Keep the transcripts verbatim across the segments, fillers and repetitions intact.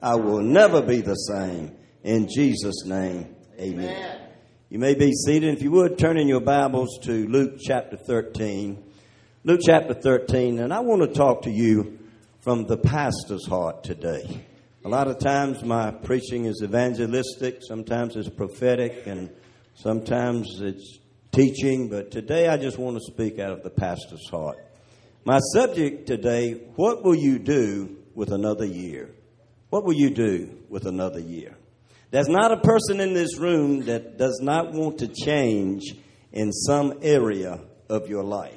I will never be the same. In Jesus' name, amen. Amen. You may be seated. If you would, turn in your Bibles to Luke chapter thirteen. Luke chapter thirteen, and I want to talk to you from the pastor's heart today. A lot of times my preaching is evangelistic, sometimes it's prophetic, and sometimes it's teaching, but today I just want to speak out of the pastor's heart. My subject today, what will you do with another year? What will you do with another year? There's not a person in this room that does not want to change in some area of your life.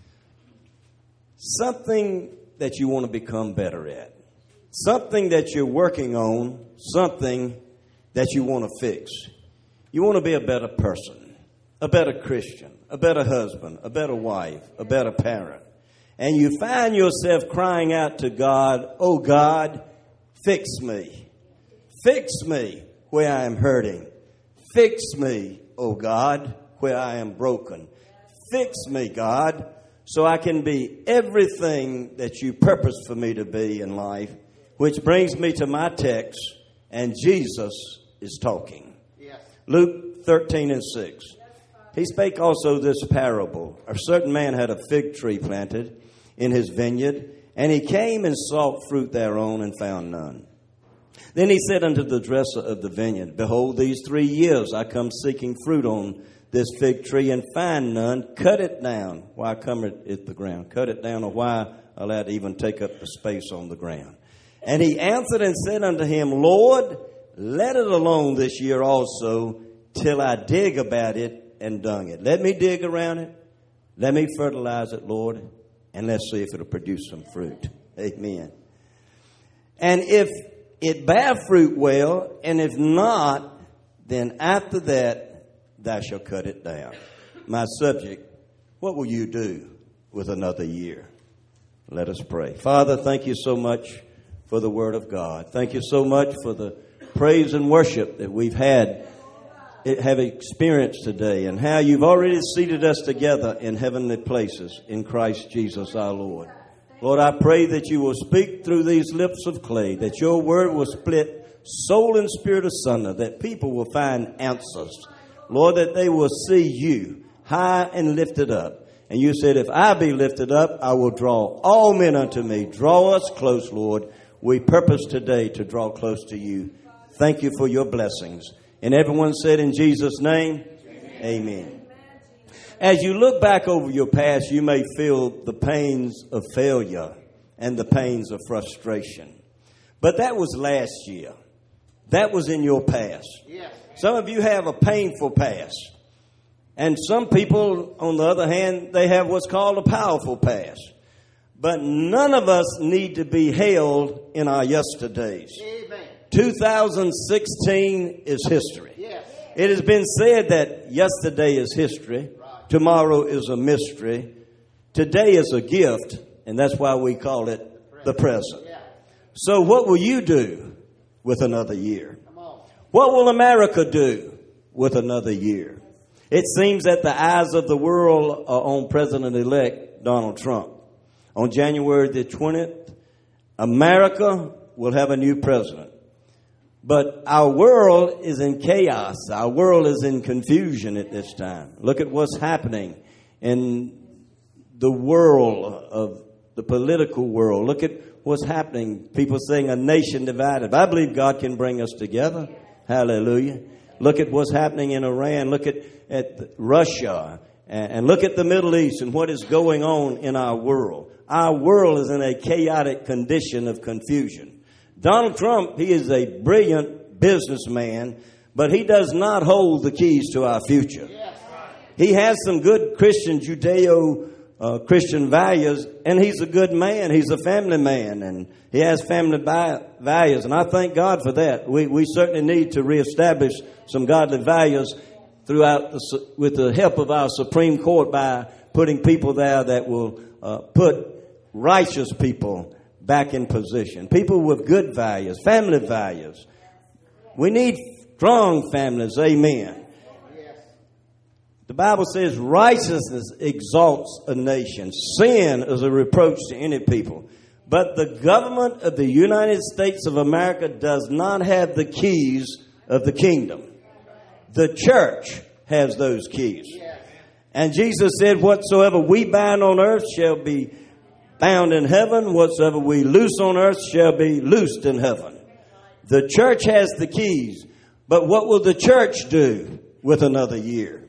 Something that you want to become better at. Something that you're working on, something that you want to fix. You want to be a better person, a better Christian, a better husband, a better wife, a better parent. And you find yourself crying out to God, oh God, fix me. Fix me where I am hurting. Fix me, oh God, where I am broken. Fix me, God, so I can be everything that you purpose for me to be in life. Which brings me to my text, and Jesus is talking. Yes. Luke thirteen and six. He spake also this parable. A certain man had a fig tree planted in his vineyard, and he came and sought fruit thereon and found none. Then he said unto the dresser of the vineyard, behold, these three years I come seeking fruit on this fig tree and find none. Cut it down. Why cometh it the ground? Cut it down, or why allow it to even take up the space on the ground? And he answered and said unto him, Lord, let it alone this year also, till I dig about it and dung it. Let me dig around it. Let me fertilize it, Lord, and let's see if it'll produce some fruit. Amen. And if it bear fruit well, and if not, then after that thou shalt cut it down. My subject, what will you do with another year? Let us pray. Father, thank you so much for the word of God. Thank you so much for the praise and worship that we've had, have experienced today, and how you've already seated us together in heavenly places in Christ Jesus our Lord. Lord, I pray that you will speak through these lips of clay, that your word will split soul and spirit asunder, that people will find answers. Lord, that they will see you high and lifted up. And you said, if I be lifted up, I will draw all men unto me. Draw us close, Lord. We purpose today to draw close to you. Thank you for your blessings. And everyone said in Jesus' name, amen. Amen. As you look back over your past, you may feel the pains of failure and the pains of frustration. But that was last year. That was in your past. Yes. Some of you have a painful past. And some people, on the other hand, they have what's called a powerful past. But none of us need to be held in our yesterdays. Amen. two thousand sixteen is history. Yes. It has been said that yesterday is history. Right. Tomorrow is a mystery. Today is a gift. And that's why we call it the present. Yeah. So what will you do with another year? Come on. What will America do with another year? It seems that the eyes of the world are on President-elect Donald Trump. On January the twentieth, America will have a new president. But our world is in chaos. Our world is in confusion at this time. Look at what's happening in the world of the political world. Look at what's happening. People saying a nation divided. I believe God can bring us together. Hallelujah. Look at what's happening in Iran. Look at, at Russia. And, and look at the Middle East and what is going on in our world. Our world is in a chaotic condition of confusion. Donald Trump, he is a brilliant businessman, but he does not hold the keys to our future. He has some good Christian, Judeo-Christian uh, values, and he's a good man. He's a family man, and he has family bi- values, and I thank God for that. We we certainly need to reestablish some godly values throughout the, with the help of our Supreme Court by putting people there that will uh, put righteous people back in position. People with good values, family values. We need strong families. Amen. The Bible says righteousness exalts a nation. Sin is a reproach to any people. But the government of the United States of America does not have the keys of the kingdom. The church has those keys. And Jesus said, whatsoever we bind on earth shall be bound in heaven. Whatsoever we loose on earth shall be loosed in heaven. The church has the keys. But what will the church do with another year?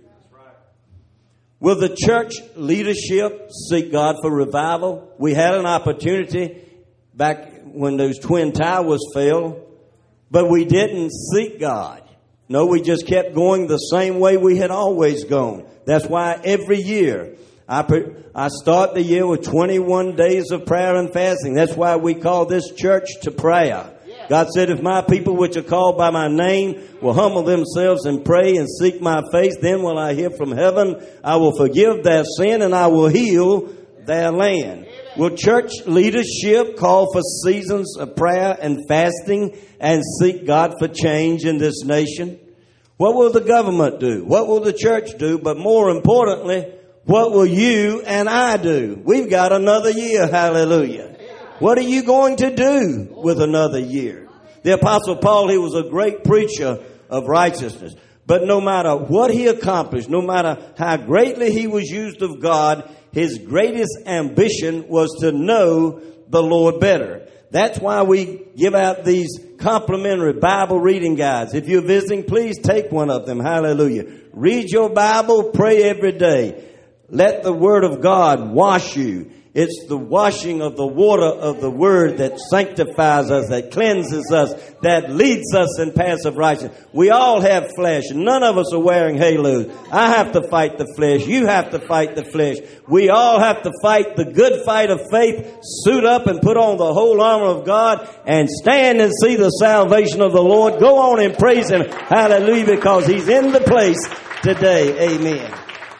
Will the church leadership seek God for revival? We had an opportunity back when those Twin Towers fell, but we didn't seek God. No, we just kept going the same way we had always gone. That's why every year I pre- I start the year with twenty-one days of prayer and fasting. That's why we call this church to prayer. God said, if my people which are called by my name will humble themselves and pray and seek my face, then will I hear from heaven. I will forgive their sin and I will heal their land. Will church leadership call for seasons of prayer and fasting and seek God for change in this nation? What will the government do? What will the church do? But more importantly, what will you and I do? We've got another year. Hallelujah. What are you going to do with another year? The Apostle Paul, he was a great preacher of righteousness. But no matter what he accomplished, no matter how greatly he was used of God, his greatest ambition was to know the Lord better. That's why we give out these complimentary Bible reading guides. If you're visiting, please take one of them. Hallelujah. Read your Bible, pray every day. Let the Word of God wash you. It's the washing of the water of the Word that sanctifies us, that cleanses us, that leads us in paths of righteousness. We all have flesh. None of us are wearing halos. I have to fight the flesh. You have to fight the flesh. We all have to fight the good fight of faith, suit up and put on the whole armor of God, and stand and see the salvation of the Lord. Go on and praise Him. Hallelujah, because He's in the place today. Amen.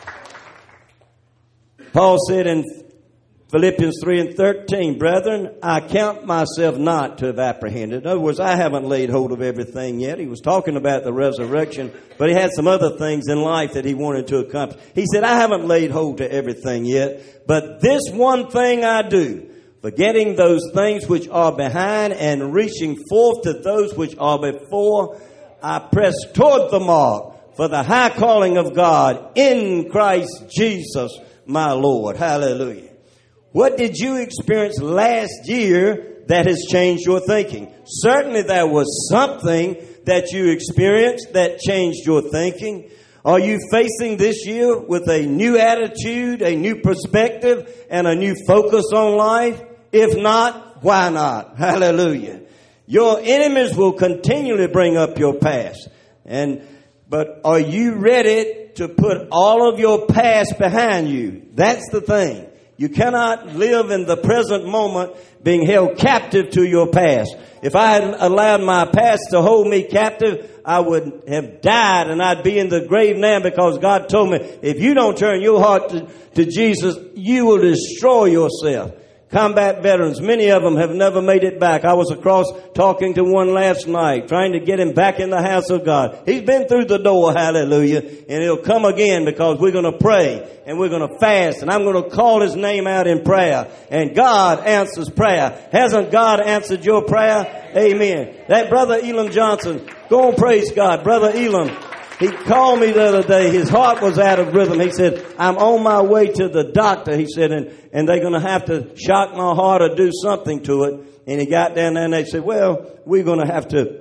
Paul said in Philippians three and thirteen, brethren, I count myself not to have apprehended. In other words, I haven't laid hold of everything yet. He was talking about the resurrection, but he had some other things in life that he wanted to accomplish. He said, I haven't laid hold to everything yet, but this one thing I do, forgetting those things which are behind and reaching forth to those which are before, I press toward the mark for the high calling of God in Christ Jesus my Lord. Hallelujah. What did you experience last year that has changed your thinking? Certainly there was something that you experienced that changed your thinking. Are you facing this year with a new attitude, a new perspective, and a new focus on life? If not, why not? Hallelujah. Your enemies will continually bring up your past. And but are you ready to put all of your past behind you? That's the thing. You cannot live in the present moment being held captive to your past. If I had allowed my past to hold me captive, I would have died and I'd be in the grave now, because God told me, if you don't turn your heart to, to Jesus, you will destroy yourself. Combat veterans, many of them have never made it back. I was across talking to one last night, trying to get him back in the house of God. He's been through the door, hallelujah, and he'll come again, because we're going to pray and we're going to fast, and I'm going to call his name out in prayer. And God answers prayer. Hasn't God answered your prayer? Amen. That brother Elam Johnson, go and praise God. Brother Elam, he called me the other day. His heart was out of rhythm. He said, I'm on my way to the doctor. He said, and, and they're going to have to shock my heart or do something to it. And he got down there and they said, well, we're going to have to,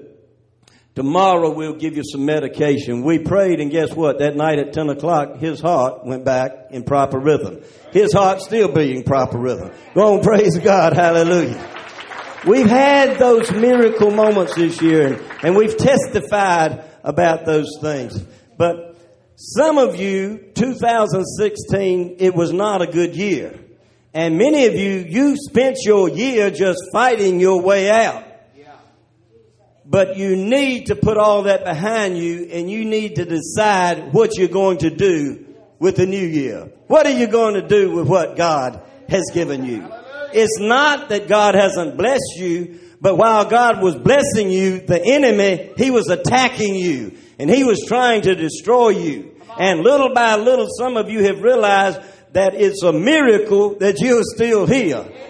tomorrow we'll give you some medication. We prayed, and guess what? That night at ten o'clock, his heart went back in proper rhythm. His heart still beating proper rhythm. Go on, praise God. Hallelujah. We've had those miracle moments this year, and, and we've testified about those things. But some of you, two thousand sixteen, it was not a good year. And many of you, you spent your year just fighting your way out. But you need to put all that behind you, and you need to decide what you're going to do with the new year. What are you going to do with what God has given you? It's not that God hasn't blessed you, but while God was blessing you, the enemy, he was attacking you, and he was trying to destroy you. And little by little, some of you have realized that it's a miracle that you're still here.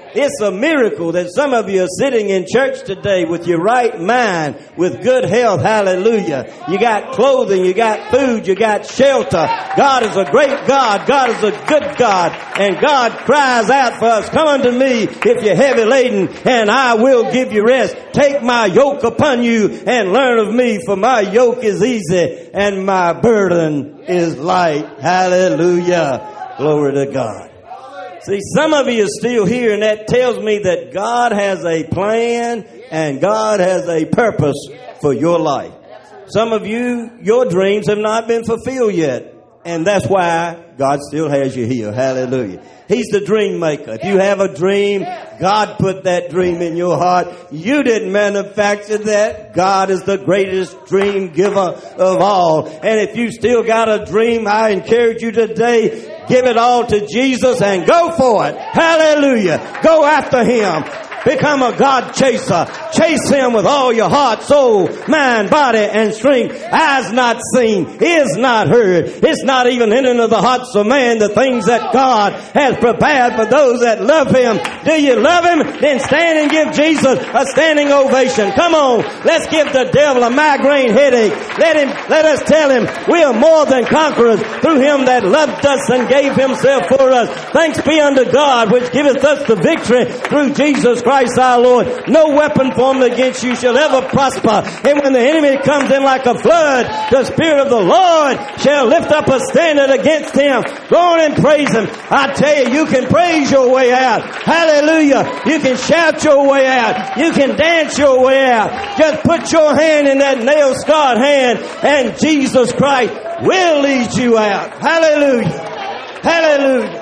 It's a miracle that some of you are sitting in church today with your right mind, with good health. Hallelujah. You got clothing, you got food, you got shelter. God is a great God. God is a good God. And God cries out for us, come unto me if you're heavy laden, and I will give you rest. Take my yoke upon you and learn of me, for my yoke is easy and my burden is light. Hallelujah. Glory to God. See, some of you are still here, and that tells me that God has a plan and God has a purpose for your life. Some of you, your dreams have not been fulfilled yet, and that's why God still has you here. Hallelujah. He's the dream maker. If you have a dream, God put that dream in your heart. You didn't manufacture that. God is the greatest dream giver of all. And if you still got a dream, I encourage you today, give it all to Jesus and go for it. Hallelujah. Go after Him. Become a God chaser. Chase Him with all your heart, soul, mind, body, and strength. Eyes not seen, ears not heard. It's not even entered into the hearts of man the things that God has prepared for those that love Him. Do you love Him? Then stand and give Jesus a standing ovation. Come on, let's give the devil a migraine headache. Let him, let us tell him we are more than conquerors through Him that loved us and gave Himself for us. Thanks be unto God which giveth us the victory through Jesus Christ our Lord. No weapon formed against you shall ever prosper. And when the enemy comes in like a flood, the Spirit of the Lord shall lift up a standard against him. Go on and praise Him. I tell you, you can praise your way out. Hallelujah. You can shout your way out. You can dance your way out. Just put your hand in that nail-scarred hand and Jesus Christ will lead you out. Hallelujah. Hallelujah.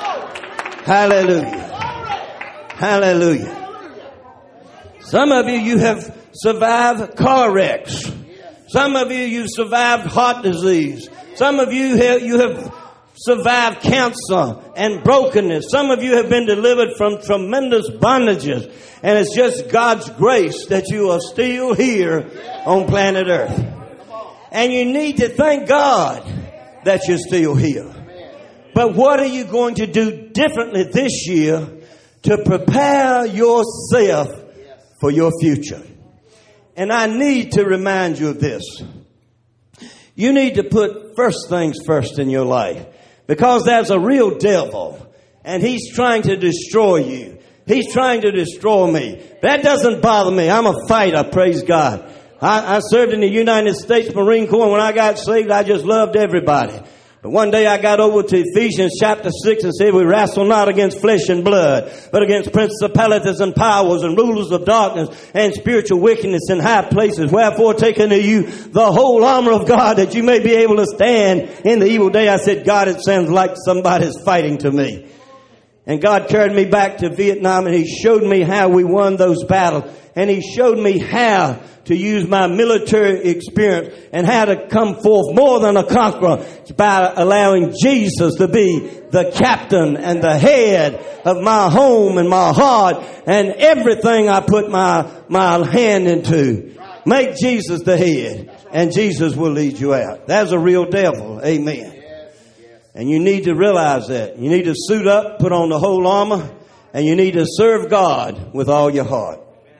Hallelujah. Hallelujah. Some of you, you have survived car wrecks. Some of you, you've survived heart disease. Some of you, have, you have survived cancer and brokenness. Some of you have been delivered from tremendous bondages. And it's just God's grace that you are still here on planet Earth. And you need to thank God that you're still here. But what are you going to do differently this year to prepare yourself for your future? And I need to remind you of this. You need to put first things first in your life, because there's a real devil and he's trying to destroy you. He's trying to destroy me. That doesn't bother me. I'm a fighter, praise God. I, I served in the United States Marine Corps, and when I got saved, I just loved everybody. But one day I got over to Ephesians chapter six and said, we wrestle not against flesh and blood, but against principalities and powers and rulers of darkness and spiritual wickedness in high places. Wherefore take unto you the whole armor of God, that you may be able to stand in the evil day. I said, God, it sounds like somebody's fighting to me. And God carried me back to Vietnam, and He showed me how we won those battles. And He showed me how to use my military experience and how to come forth more than a conqueror by allowing Jesus to be the captain and the head of my home and my heart and everything I put my, my hand into. Make Jesus the head, and Jesus will lead you out. That's a real devil. Amen. And you need to realize that. You need to suit up, put on the whole armor, and you need to serve God with all your heart.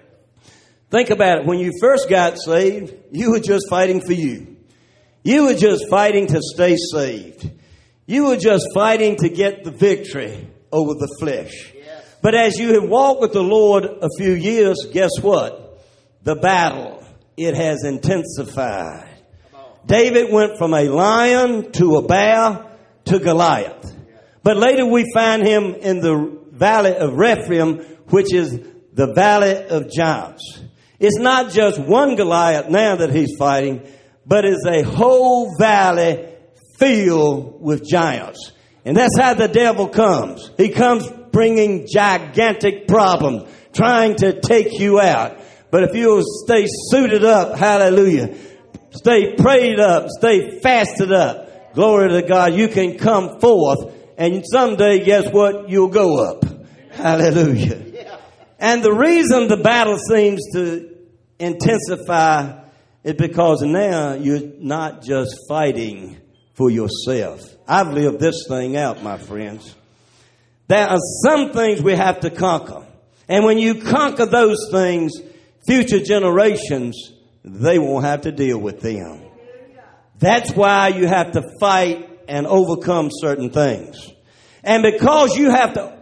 Think about it. When you first got saved, you were just fighting for you. You were just fighting to stay saved. You were just fighting to get the victory over the flesh. But as you have walked with the Lord a few years, guess what? The battle, it has intensified. David went from a lion to a bear to Goliath. But later we find him in the valley of Rephaim, which is the valley of giants. It's not just one Goliath now that he's fighting, but it's a whole valley filled with giants. And that's how the devil comes. He comes bringing gigantic problems, trying to take you out. But if you'll stay suited up, hallelujah, stay prayed up, stay fasted up, glory to God, you can come forth. And someday, guess what? You'll go up. Hallelujah. And the reason the battle seems to intensify is because now you're not just fighting for yourself. I've lived this thing out, my friends. There are some things we have to conquer. And when you conquer those things, future generations, they won't have to deal with them. That's why you have to fight and overcome certain things. And because you have to,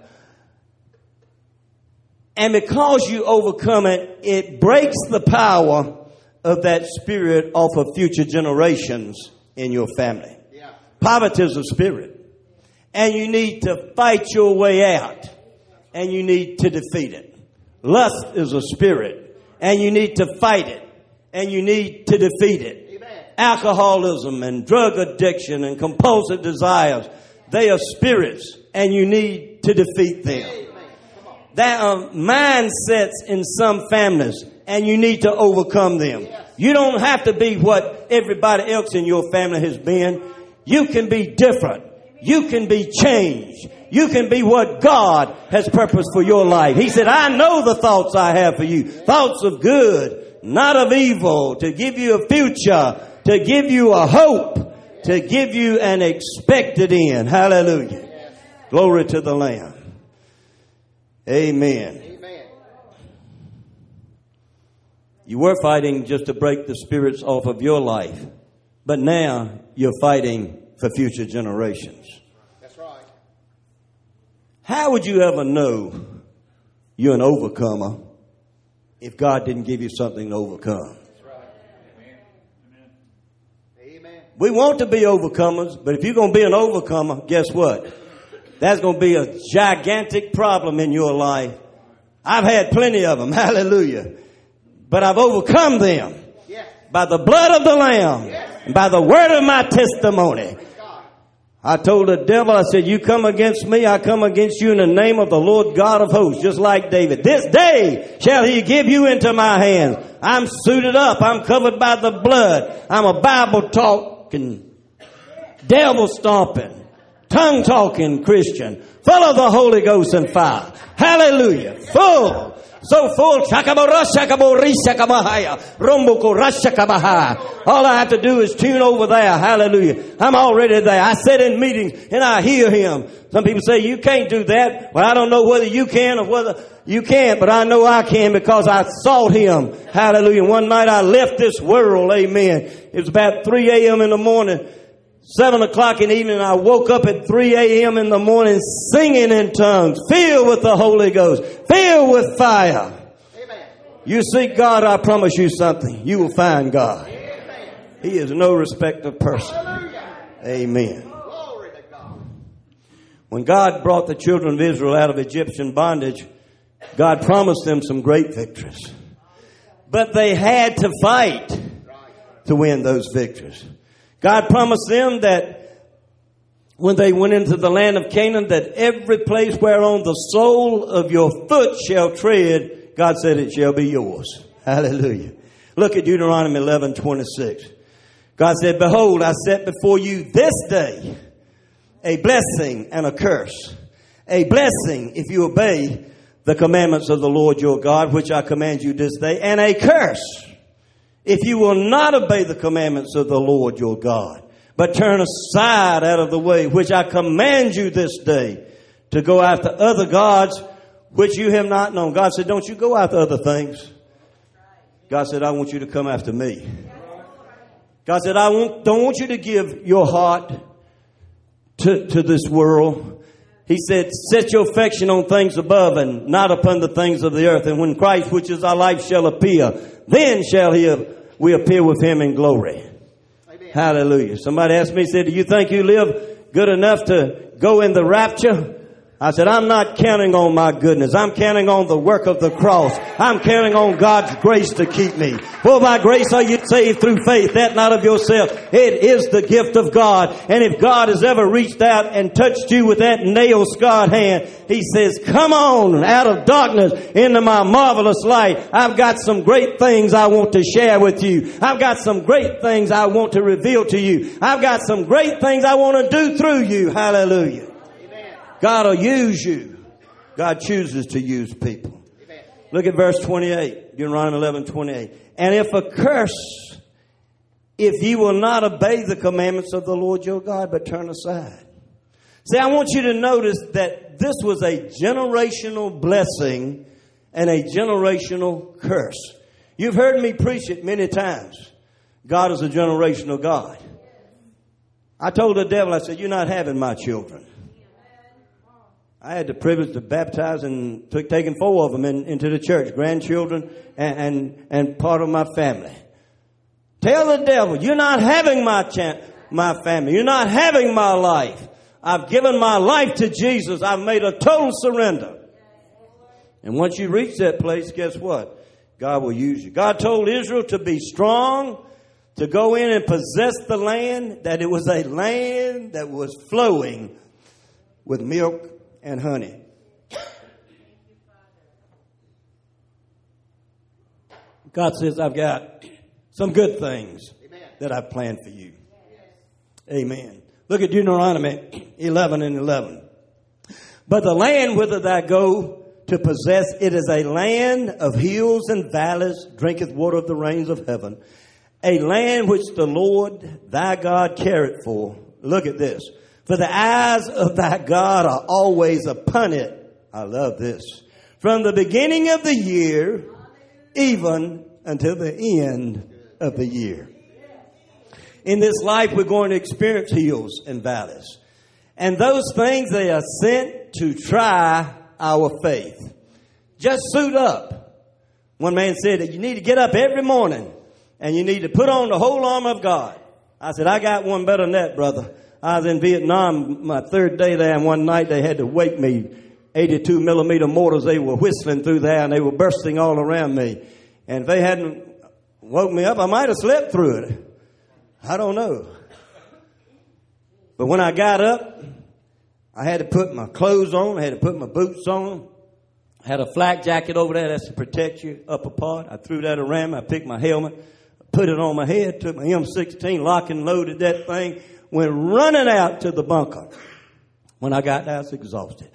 and because you overcome it, it breaks the power of that spirit off of future generations in your family. Yeah. Poverty is a spirit. And you need to fight your way out. And you need to defeat it. Lust is a spirit. And you need to fight it. And you need to defeat it. Amen. Alcoholism and drug addiction and compulsive desires, they are spirits. And you need to defeat them. There are mindsets in some families. And you need to overcome them. You don't have to be what everybody else in your family has been. You can be different. You can be changed. You can be what God has purposed for your life. He said, I know the thoughts I have for you. Thoughts of good, not of evil, to give you a future, to give you a hope, to give you an expected end. Hallelujah. Glory to the Lamb. Amen. Amen. You were fighting just to break the spirits off of your life. But now you're fighting for future generations. That's right. How would you ever know you're an overcomer if God didn't give you something to overcome? That's right. Amen. Amen. We want to be overcomers, but if you're going to be an overcomer, guess what? That's going to be a gigantic problem in your life. I've had plenty of them. Hallelujah. But I've overcome them yes. by the blood of the Lamb yes. and by the word of my testimony. I told the devil, I said, you come against me, I come against you in the name of the Lord God of hosts, just like David. This day shall he give you into my hands. I'm suited up. I'm covered by the blood. I'm a Bible talking, devil stomping, tongue talking Christian, full of the Holy Ghost and fire. Hallelujah. Full. So full. All I have to do is tune over there. Hallelujah. I'm already there. I sit in meetings and I hear him. Some people say, you can't do that. Well, I don't know whether you can or whether you can't, but I know I can because I sought him. Hallelujah. One night I left this world. Amen. It was about three a.m. in the morning. Seven o'clock in the evening, I woke up at three a.m. in the morning singing in tongues, filled with the Holy Ghost, filled with fire. Amen. You seek God, I promise you something. You will find God. Amen. He is no respecter of person. Hallelujah. Amen. Glory to God. When God brought the children of Israel out of Egyptian bondage, God promised them some great victories. But they had to fight to win those victories. God promised them that when they went into the land of Canaan, that every place whereon the sole of your foot shall tread, God said it shall be yours. Hallelujah. Look at Deuteronomy eleven twenty-six. God said, behold, I set before you this day a blessing and a curse. A blessing if you obey the commandments of the Lord your God, which I command you this day, and a curse if you will not obey the commandments of the Lord your God, but turn aside out of the way, which I command you this day, to go after other gods, which you have not known. God said, don't you go after other things. God said, I want you to come after me. God said, I want, don't want you to give your heart to, to this world. He said, set your affection on things above and not upon the things of the earth. And when Christ, which is our life, shall appear, then shall he we appear with him in glory. Amen. Hallelujah. Somebody asked me, said, do you think you live good enough to go in the rapture? I said, I'm not counting on my goodness. I'm counting on the work of the cross. I'm counting on God's grace to keep me. For by grace are you saved through faith, that not of yourself. It is the gift of God. And if God has ever reached out and touched you with that nail-scarred hand, he says, come on out of darkness into my marvelous light. I've got some great things I want to share with you. I've got some great things I want to reveal to you. I've got some great things I want to do through you. Hallelujah. God will use you. God chooses to use people. Amen. Look at verse twenty-eight. Deuteronomy eleven twenty-eight. And if a curse, if ye will not obey the commandments of the Lord your God, but turn aside. See, I want you to notice that this was a generational blessing and a generational curse. You've heard me preach it many times. God is a generational God. I told the devil, I said, you're not having my children. I had the privilege to baptize and took taking four of them in, into the church, grandchildren and, and, and part of my family. Tell the devil, you're not having my cha- my family. You're not having my life. I've given my life to Jesus. I've made a total surrender. And once you reach that place, guess what? God will use you. God told Israel to be strong, to go in and possess the land, that it was a land that was flowing with milk and honey. God says, I've got some good things Amen. That I've planned for you. Yes. Amen. Look at Deuteronomy eleven and eleven. But the land whither thou go to possess, it is a land of hills and valleys, drinketh water of the rains of heaven. A land which the Lord thy God careth for. Look at this. For the eyes of thy God are always upon it. I love this. From the beginning of the year, even until the end of the year. In this life, we're going to experience hills and valleys. And those things, they are sent to try our faith. Just suit up. One man said that you need to get up every morning and you need to put on the whole armor of God. I said, I got one better than that, brother. I was in Vietnam my third day there, and one night they had to wake me. eighty-two millimeter mortars, they were whistling through there, and they were bursting all around me. And if they hadn't woke me up, I might have slept through it. I don't know. But when I got up, I had to put my clothes on. I had to put my boots on. I had a flak jacket over there that's to protect your upper part. I threw that around me. I picked my helmet, put it on my head, took my M sixteen, locked and loaded that thing, went running out to the bunker. When I got there, I was exhausted.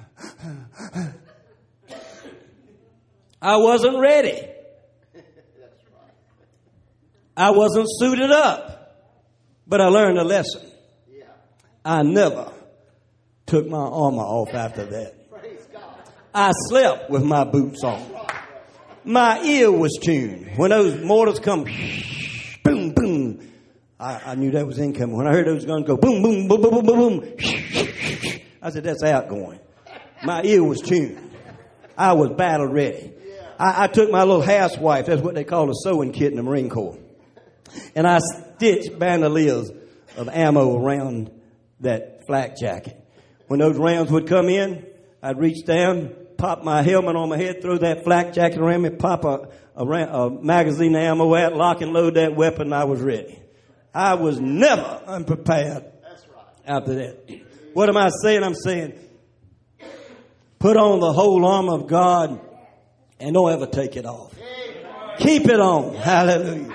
I wasn't ready. I wasn't suited up. But I learned a lesson. I never took my armor off after that. I slept with my boots on. My ear was tuned. When those mortars come, boom, boom, I, I knew that was incoming. When I heard those guns go boom, boom, boom, boom, boom, boom, boom, I said, that's outgoing. My ear was tuned. I was battle ready. I, I took my little housewife, that's what they call a sewing kit in the Marine Corps, and I stitched bandoliers of ammo around that flak jacket. When those rounds would come in, I'd reach down, pop my helmet on my head, throw that flak jacket around me, pop a, a, a magazine of ammo out, lock and load that weapon, and I was ready. I was never unprepared. That's right. After that. What am I saying? I'm saying, put on the whole armor of God and don't ever take it off. Keep it on. Hallelujah.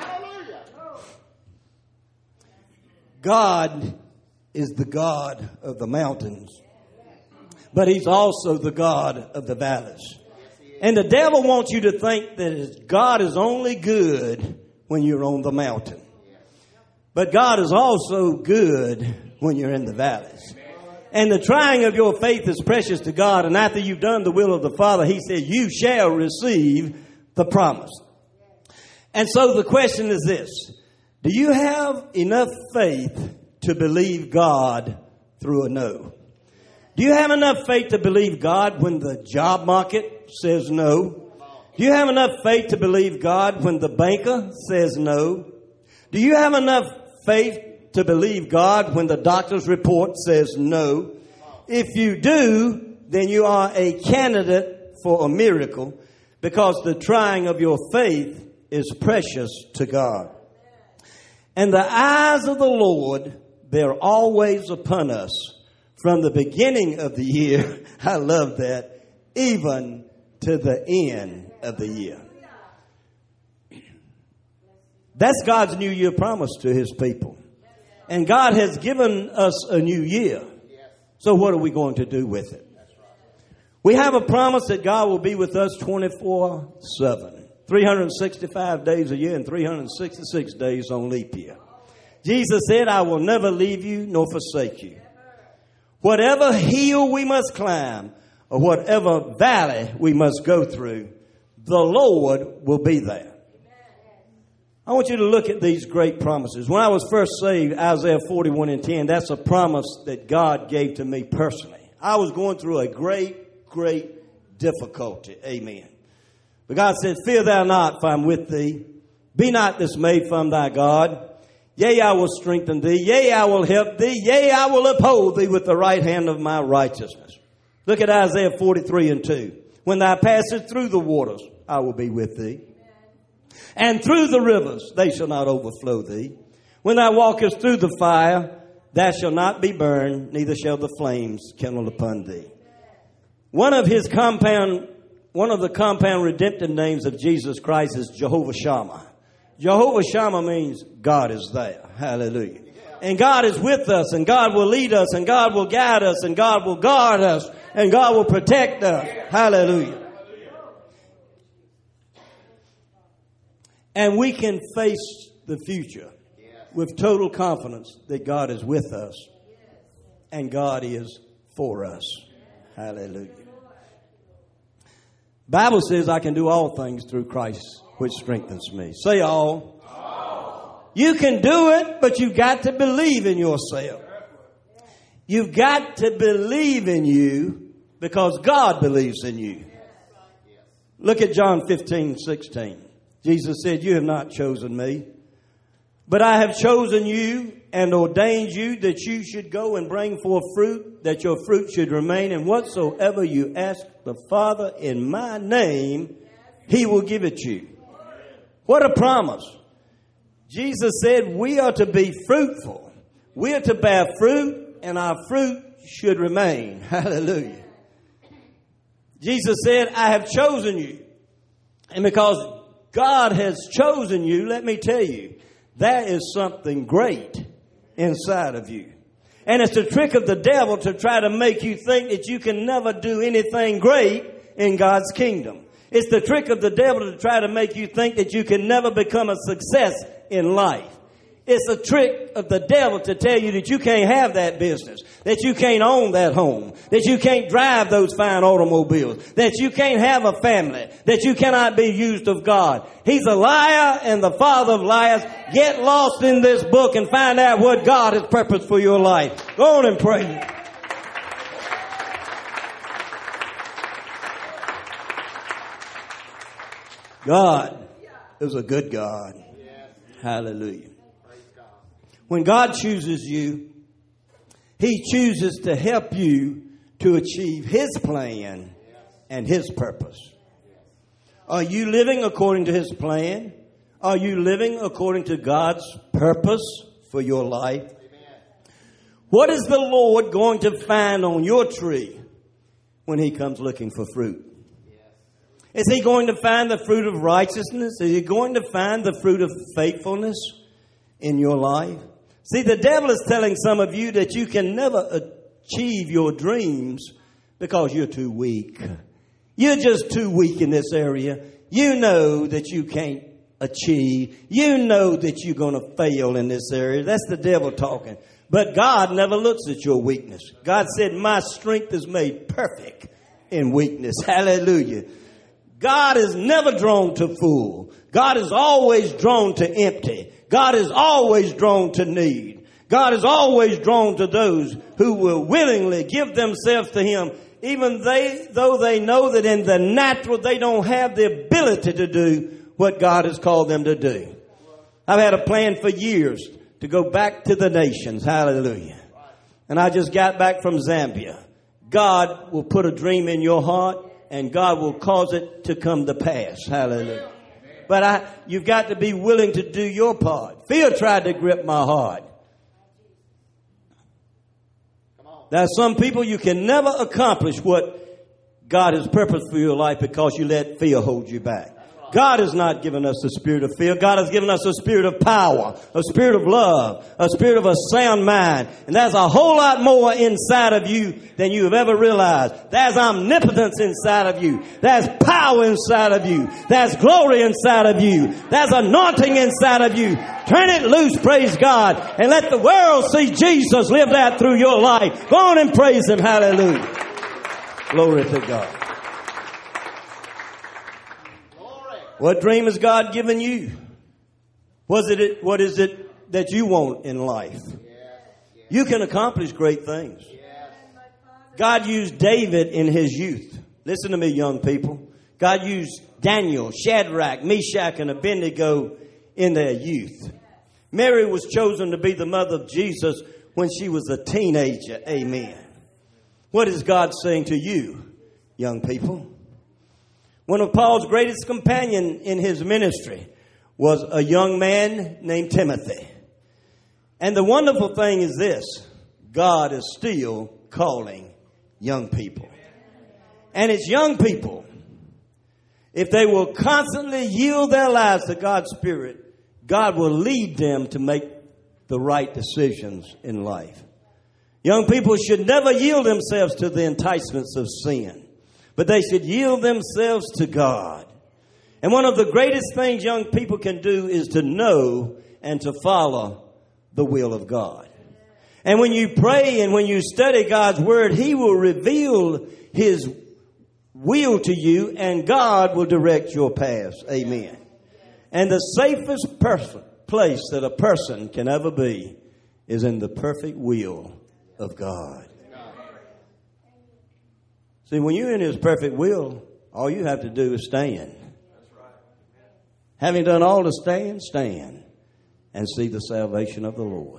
God is the God of the mountains, but he's also the God of the valleys. And the devil wants you to think that God is only good when you're on the mountain. But God is also good when you're in the valleys. And the trying of your faith is precious to God. And after you've done the will of the Father, he said, you shall receive the promise. And so the question is this. Do you have enough faith to believe God through a no? Do you have enough faith to believe God when the job market says no? Do you have enough faith to believe God when the banker says no? Do you have enough faith to believe God when the doctor's report says no? If you do, then you are a candidate for a miracle, because the trying of your faith is precious to God. And the eyes of the Lord, they're always upon us from the beginning of the year. I love that. Even to the end of the year. That's God's New Year promise to his people. And God has given us a new year. So what are we going to do with it? We have a promise that God will be with us twenty-four seven. three hundred sixty-five days a year and three hundred sixty-six days on leap year. Jesus said, I will never leave you nor forsake you. Whatever hill we must climb or whatever valley we must go through, the Lord will be there. I want you to look at these great promises. When I was first saved, Isaiah forty-one and ten, that's a promise that God gave to me personally. I was going through a great, great difficulty. Amen. But God said, fear thou not, for I am with thee. Be not dismayed from thy God. Yea, I will strengthen thee. Yea, I will help thee. Yea, I will uphold thee with the right hand of my righteousness. Look at Isaiah forty-three and two. When thou passest through the waters, I will be with thee. And through the rivers, they shall not overflow thee. When thou walkest through the fire, thou shalt not be burned, neither shall the flames kindle upon thee. One of his compound, one of the compound redemptive names of Jesus Christ is Jehovah Shammah. Jehovah Shammah means God is there. Hallelujah. And God is with us, and God will lead us, and God will guide us, and God will guard us, and God will protect us. Hallelujah. And we can face the future with total confidence that God is with us and God is for us. Hallelujah. Bible says I can do all things through Christ which strengthens me. Say all. all. You can do it, but you've got to believe in yourself. You've got to believe in you because God believes in you. Look at John fifteen, sixteen. Jesus said, you have not chosen me, but I have chosen you and ordained you that you should go and bring forth fruit, that your fruit should remain. And whatsoever you ask the Father in my name, he will give it you. What a promise. Jesus said we are to be fruitful. We are to bear fruit, and our fruit should remain. Hallelujah. Jesus said, I have chosen you. And because God has chosen you, let me tell you, there is something great inside of you. And it's the trick of the devil to try to make you think that you can never do anything great in God's kingdom. It's the trick of the devil to try to make you think that you can never become a success in life. It's a trick of the devil to tell you that you can't have that business, that you can't own that home, that you can't drive those fine automobiles, that you can't have a family, that you cannot be used of God. He's a liar and the father of liars. Get lost in this book and find out what God has purposed for your life. Go on and pray. God is a good God. Hallelujah. When God chooses you, he chooses to help you to achieve his plan and his purpose. Are you living according to his plan? Are you living according to God's purpose for your life? What is the Lord going to find on your tree when he comes looking for fruit? Is he going to find the fruit of righteousness? Is he going to find the fruit of faithfulness in your life? See, the devil is telling some of you that you can never achieve your dreams because you're too weak. You're just too weak in this area. You know that you can't achieve. You know that you're going to fail in this area. That's the devil talking. But God never looks at your weakness. God said, my strength is made perfect in weakness. Hallelujah. God is never drawn to full. God is always drawn to empty. God is always drawn to need. God is always drawn to those who will willingly give themselves to him, even they, though they know that in the natural they don't have the ability to do what God has called them to do. I've had a plan for years to go back to the nations. Hallelujah. And I just got back from Zambia. God will put a dream in your heart and God will cause it to come to pass. Hallelujah. But I, you've got to be willing to do your part. Fear tried to grip my heart. There are some people you can never accomplish what God has purposed for your life because you let fear hold you back. God has not given us a spirit of fear. God has given us a spirit of power, a spirit of love, a spirit of a sound mind. And there's a whole lot more inside of you than you have ever realized. There's omnipotence inside of you. There's power inside of you. There's glory inside of you. There's anointing inside of you. Turn it loose, praise God, and let the world see Jesus live that through your life. Go on and praise Him. Hallelujah. Glory to God. What dream has God given you? Was it, what is it that you want in life? You can accomplish great things. God used David in his youth. Listen to me, young people. God used Daniel, Shadrach, Meshach, and Abednego in their youth. Mary was chosen to be the mother of Jesus when she was a teenager. Amen. What is God saying to you, young people? One of Paul's greatest companions in his ministry was a young man named Timothy. And the wonderful thing is this: God is still calling young people. And it's young people, if they will constantly yield their lives to God's Spirit, God will lead them to make the right decisions in life. Young people should never yield themselves to the enticements of sin, but they should yield themselves to God. And one of the greatest things young people can do is to know and to follow the will of God. And when you pray and when you study God's Word, He will reveal His will to you, and God will direct your paths. Amen. And the safest person, place that a person can ever be is in the perfect will of God. See, when you're in His perfect will, all you have to do is stand. Having done all to stand, stand and see the salvation of the Lord.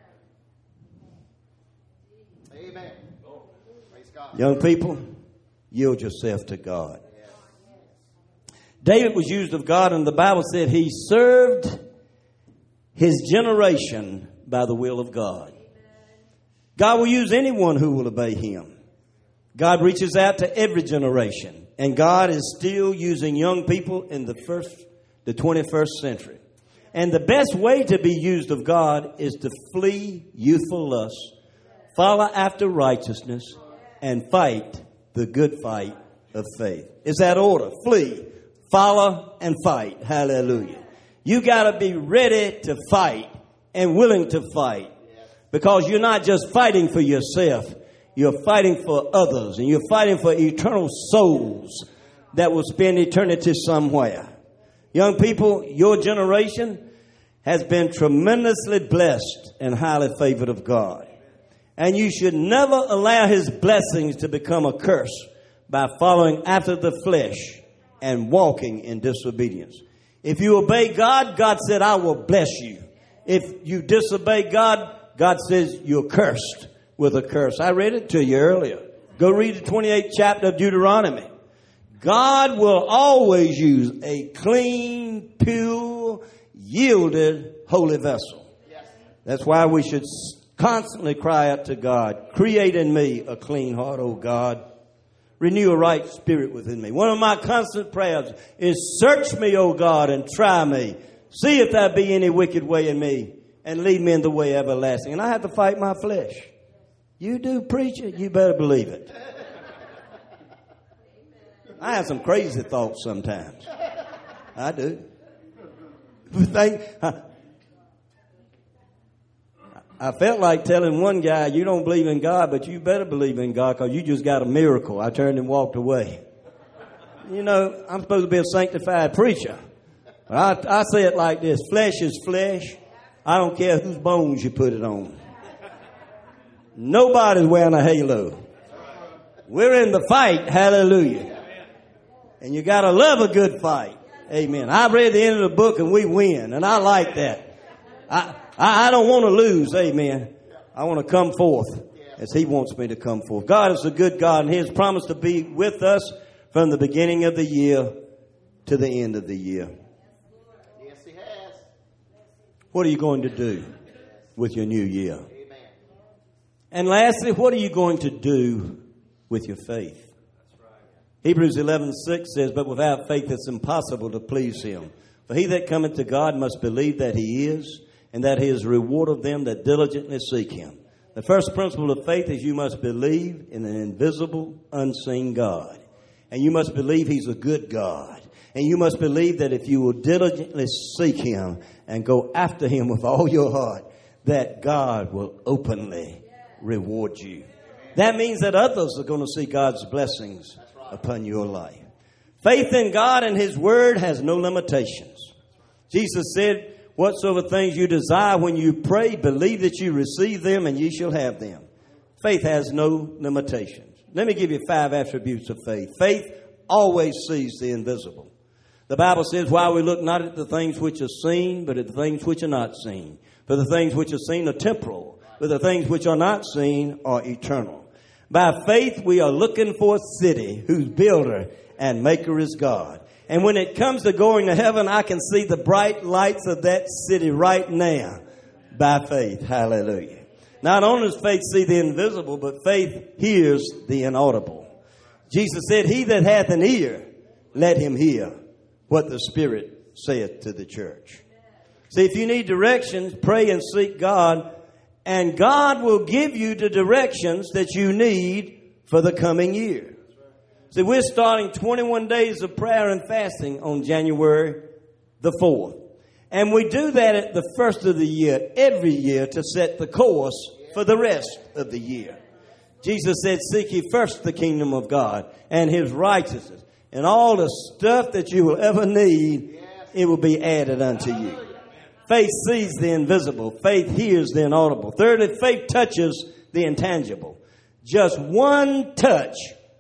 Amen. Praise God. Young people, yield yourself to God. David was used of God, and the Bible said he served his generation by the will of God. God will use anyone who will obey Him. God reaches out to every generation, and God is still using young people in the first, the twenty-first century. And the best way to be used of God is to flee youthful lust, follow after righteousness, and fight the good fight of faith. It's that order: flee, follow, and fight. Hallelujah. You got to be ready to fight and willing to fight, because you're not just fighting for yourself. You're fighting for others, and you're fighting for eternal souls that will spend eternity somewhere. Young people, your generation has been tremendously blessed and highly favored of God. And you should never allow His blessings to become a curse by following after the flesh and walking in disobedience. If you obey God, God said, I will bless you. If you disobey God, God says you're cursed with a curse. I read it to you earlier. Go read the twenty-eighth chapter of Deuteronomy. God will always use a clean, pure, yielded, holy vessel. That's why we should constantly cry out to God, create in me a clean heart, O God. Renew a right spirit within me. One of my constant prayers is, search me, O God, and try me. See if there be any wicked way in me, and lead me in the way everlasting. And I have to fight my flesh. You do, preacher? You better believe it. I have some crazy thoughts sometimes. I do. Think, I, I felt like telling one guy, you don't believe in God, but you better believe in God, because you just got a miracle. I turned and walked away. You know, I'm supposed to be a sanctified preacher. But I, I say it like this: flesh is flesh. I don't care whose bones you put it on. Nobody's wearing a halo. We're in the fight. Hallelujah. And you got to love a good fight. Amen. I read the end of the book and we win. And I like that. I, I, I don't want to lose. Amen. I want to come forth as He wants me to come forth. God is a good God, and He has promised to be with us from the beginning of the year to the end of the year. Yes, He has. What are you going to do with your new year? And lastly, what are you going to do with your faith? Hebrews eleven six says, but without faith it's impossible to please him. For he that cometh to God must believe that he is, and that he is a reward of them that diligently seek him. The first principle of faith is you must believe in an invisible, unseen God. And you must believe he's a good God. And you must believe that if you will diligently seek him and go after him with all your heart, that God will openly reward you. That means that others are going to see God's blessings upon your life. Faith in God and his word has no limitations. Jesus said, whatsoever things you desire when you pray, believe that you receive them and ye shall have them. Faith has no limitations. Let me give you five attributes of faith. Faith always sees the invisible. The Bible says, while we look not at the things which are seen, but at the things which are not seen. For the things which are seen are temporal, but the things which are not seen are eternal. By faith, we are looking for a city whose builder and maker is God. And when it comes to going to heaven, I can see the bright lights of that city right now by faith. Hallelujah. Not only does faith see the invisible, but faith hears the inaudible. Jesus said, he that hath an ear, let him hear what the Spirit saith to the church. See, if you need directions, pray and seek God, and God will give you the directions that you need for the coming year. See, we're starting twenty-one days of prayer and fasting on January the fourth. And we do that at the first of the year, every year, to set the course for the rest of the year. Jesus said, seek ye first the kingdom of God and his righteousness. And all the stuff that you will ever need, it will be added unto you. Faith sees the invisible. Faith hears the inaudible. Thirdly, faith touches the intangible. Just one touch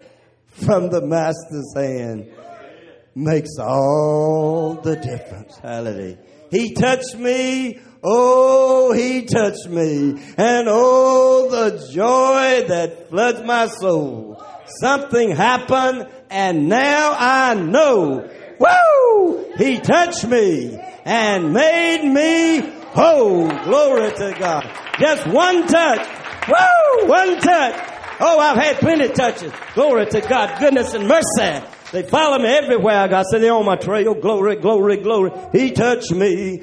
from the Master's hand makes all the difference. Hallelujah. He touched me. Oh, he touched me. And oh, the joy that floods my soul. Something happened and now I know. Woo! He touched me and made me whole. Glory to God. Just one touch. Woo! One touch. Oh, I've had plenty of touches. Glory to God. Goodness and mercy. They follow me everywhere. God said they're on my trail. Glory, glory, glory. He touched me.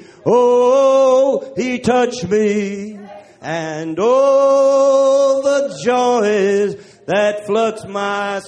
Oh, he touched me. And oh, the joys that floods my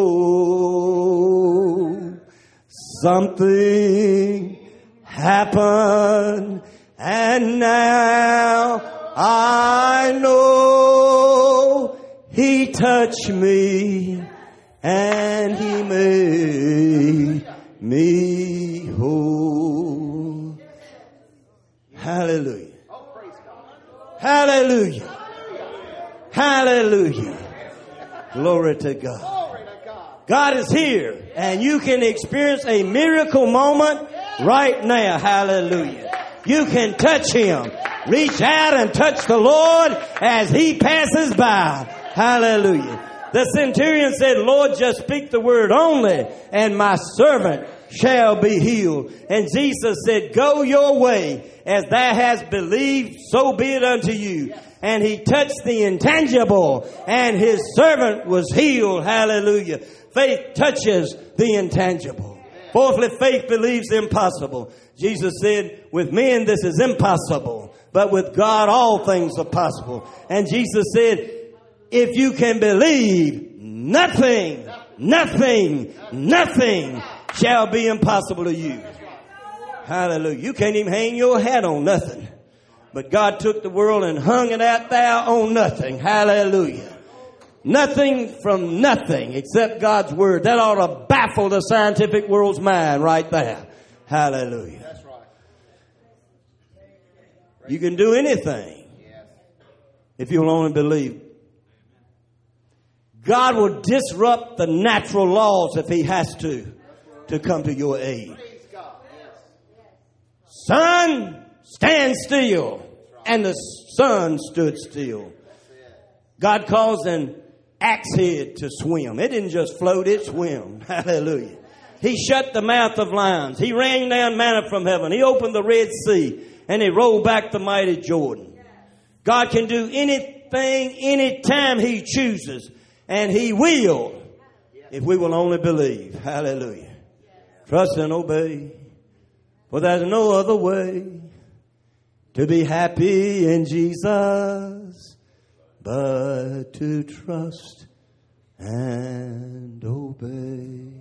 soul. Something happened, and now I know he touched me and he made me whole. Hallelujah. Hallelujah. Hallelujah. Glory to God. God is here, and you can experience a miracle moment right now. Hallelujah. You can touch him. Reach out and touch the Lord as he passes by. Hallelujah. The centurion said, Lord, just speak the word only, and my servant shall be healed. And Jesus said, go your way, as thou hast believed, so be it unto you. And he touched the intangible, and his servant was healed. Hallelujah. Faith touches the intangible. Fourthly, faith believes the impossible. Jesus said, with men this is impossible, but with God all things are possible. And Jesus said, if you can believe, nothing, nothing, nothing shall be impossible to you. Hallelujah. You can't even hang your hat on nothing. But God took the world and hung it out there on nothing. Hallelujah. Nothing from nothing except God's word. That ought to baffle the scientific world's mind right there. Hallelujah. That's right. You can do anything if you'll only believe. God will disrupt the natural laws if he has to, to come to your aid. Sun, stand still. And the sun stood still. God caused an axe head to swim. It didn't just float, it swam. Hallelujah. He shut the mouth of lions. He rained down manna from heaven. He opened the Red Sea and he rolled back the mighty Jordan. God can do anything, anytime he chooses. And he will. If we will only believe. Hallelujah. Trust and obey. For there's no other way to be happy in Jesus but to trust and obey.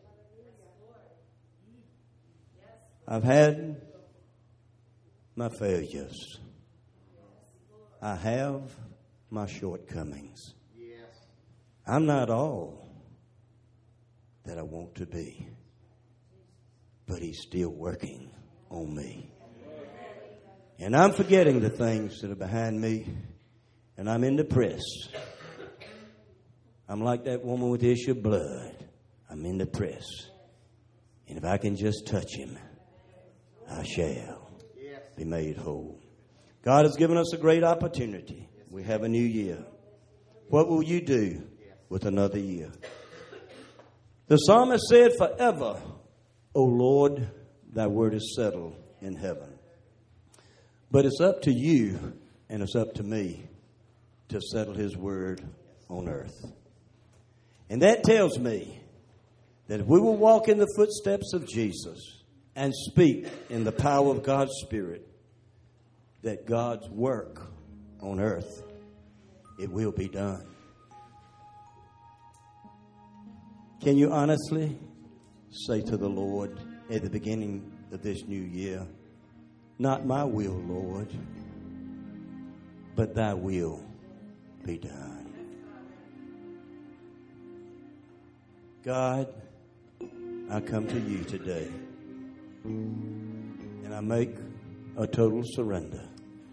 I've had my failures. I have my shortcomings. I'm not all that I want to be, but He's still working on me. And I'm forgetting the things that are behind me, and I'm in the press. I'm like that woman with the issue of blood. I'm in the press. And if I can just touch Him, I shall be made whole. God has given us a great opportunity. We have a new year. What will you do with another year? The psalmist said, forever, O Lord, thy word is settled in heaven. But it's up to you and it's up to me to settle His word on earth. And that tells me that if we will walk in the footsteps of Jesus and speak in the power of God's Spirit, that God's work on earth, it will be done. Can you honestly say to the Lord at the beginning of this new year, not my will, Lord, but thy will be done. God, I come to you today and I make a total surrender.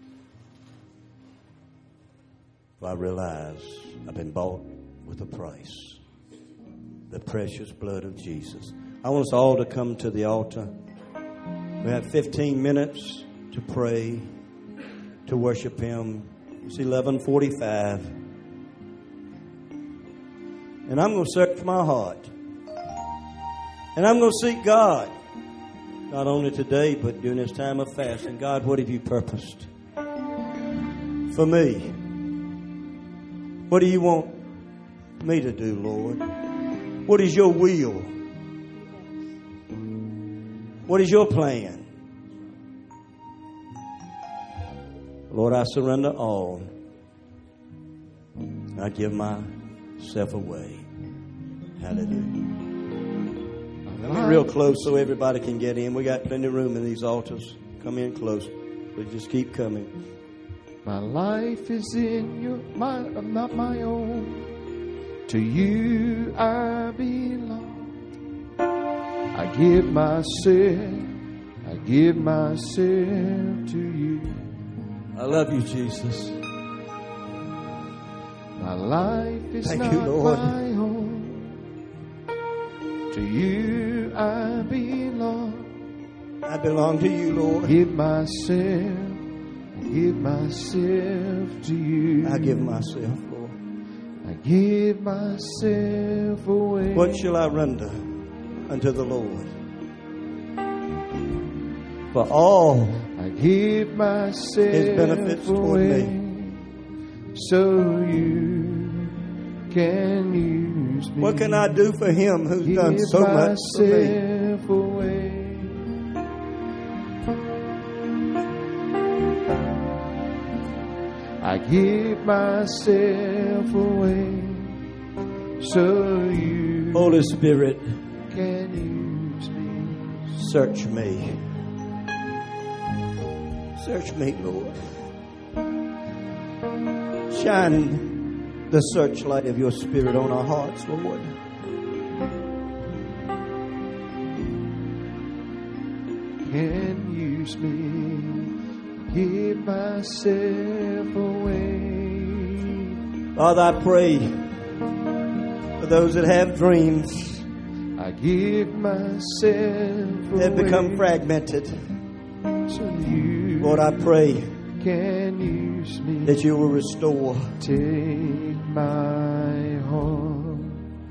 For I realize I've been bought with a price, the precious blood of Jesus. I want us all to come to the altar. We have fifteen minutes to pray, to worship Him. It's eleven forty-five. And I'm going to search my heart. And I'm going to seek God. Not only today, but during this time of fasting. God, what have you purposed for me? What do you want me to do, Lord? What is your will? What is your plan? Lord, I surrender all. I give myself away. Hallelujah. Come in real close so everybody can get in. We got plenty of room in these altars. Come in close. But just keep coming. My life is in your, my, not my own. To you I belong. I give myself, I give myself to you. I love you, Jesus. My life is Thank not you, Lord. my own. To you I belong. I belong to you, Lord. Give myself, I give myself to you. I give myself, Lord. I give myself away. What shall I render unto the Lord? For all I give myself His benefits toward away, me. so you can use me. What can I do for Him who's give done so much for me? myself away. I give myself away, so you Holy Spirit, can use me. search me. Search me, Lord. Shine the searchlight of your Spirit on our hearts, Lord. Can use me. Give myself away. Father, I pray for those that have dreams I give myself that have away. become fragmented. So you Lord, I pray can use me. that you will restore. Take my heart.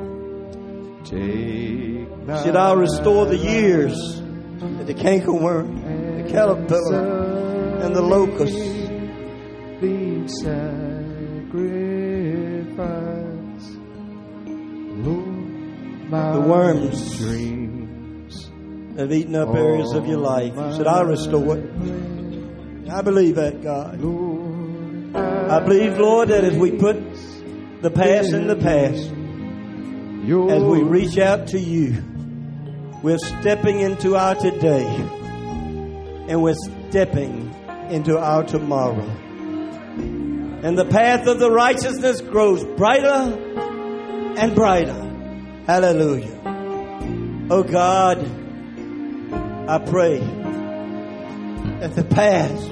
Take my Should I restore the years that the cankerworm, the caterpillar, and the locust being sacrificed. Lord, my The worms dreams. have eaten up areas of your life. You said, I'll restore it. I believe that, God. Lord, I believe, Lord, that as we put the past in the past, your as we reach out to you, we're stepping into our today, and we're stepping into our tomorrow. And the path of the righteousness grows brighter and brighter. Hallelujah. Oh God, I pray that the path,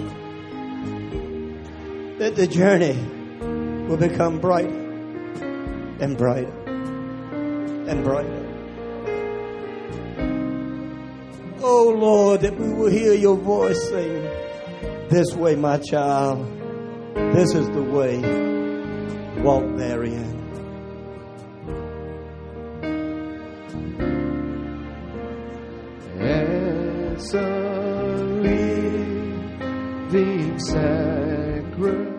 that the journey will become brighter and brighter and brighter. Oh Lord, that we will hear your voice saying, this way, my child, this is the way, walk therein. As a living sacrifice.